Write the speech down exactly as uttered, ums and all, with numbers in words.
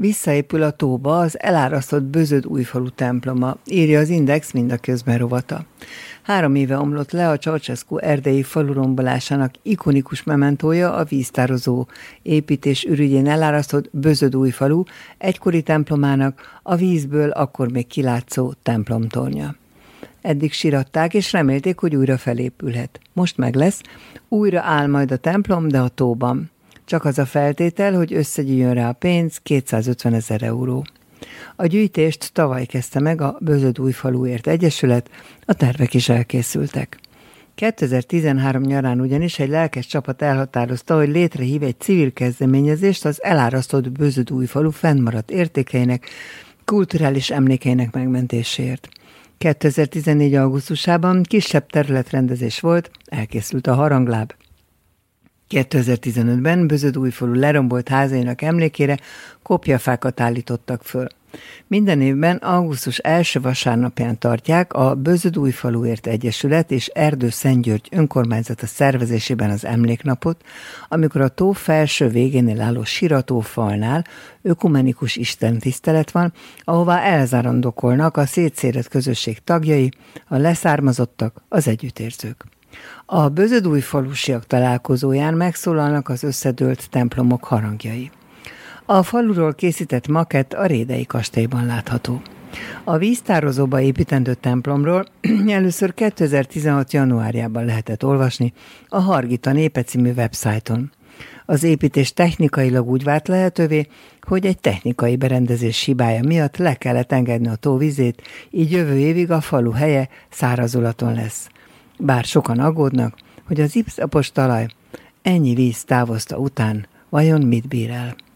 Visszaépül a tóba az elárasztott Bözöd-Újfalu temploma, írja az Index mindaközben rovata. Három éve omlott le a Ceausescu erdélyi falu rombolásának ikonikus mementója, a víztározó építés ürügyén elárasztott Bözöd-Újfalu egykori templomának, a vízből akkor még kilátszó templomtornya. Eddig siratták, és remélték, hogy újra felépülhet. Most meg lesz, újra áll majd a templom, de a tóban. Csak az a feltétel, hogy összegyűjjön rá a pénz, kétszázötven ezer euró. A gyűjtést tavaly kezdte meg a Bözöd-Újfaluért Egyesület, a tervek is elkészültek. kétezer-tizenhárom nyarán ugyanis egy lelkes csapat elhatározta, hogy létrehív egy civil kezdeményezést az elárasztott Bözöd-Újfalu fennmaradt értékeinek, kulturális emlékeinek megmentéséért. kétezer-tizennégy augusztusában kisebb területrendezés volt, elkészült a harangláb. kétezer-tizenötben Bözöd-Újfalu lerombolt házainak emlékére kopjafákat állítottak föl. Minden évben augusztus első vasárnapján tartják a Bözöd-Újfaluért Egyesület és Erdő-Szentgyörgy önkormányzata szervezésében az emléknapot, amikor a tó felső végénél álló siratófalnál ökumenikus istentisztelet van, ahová elzárandokolnak a szétszéret közösség tagjai, a leszármazottak, az együttérzők. A Bözöd-Újfalusiak találkozóján megszólalnak az összedőlt templomok harangjai. A faluról készített makett a Rédei kastélyban látható. A víztározóba építendő templomról először kétezer-tizenhat januárjában lehetett olvasni a Hargita népe című websájton. Az építés technikailag úgy vált lehetővé, hogy egy technikai berendezés hibája miatt le kellett engedni a tó vizét, így jövő évig a falu helye szárazulaton lesz. Bár sokan aggódnak, hogy az iszapos talaj ennyi víz távozta után vajon mit bír el.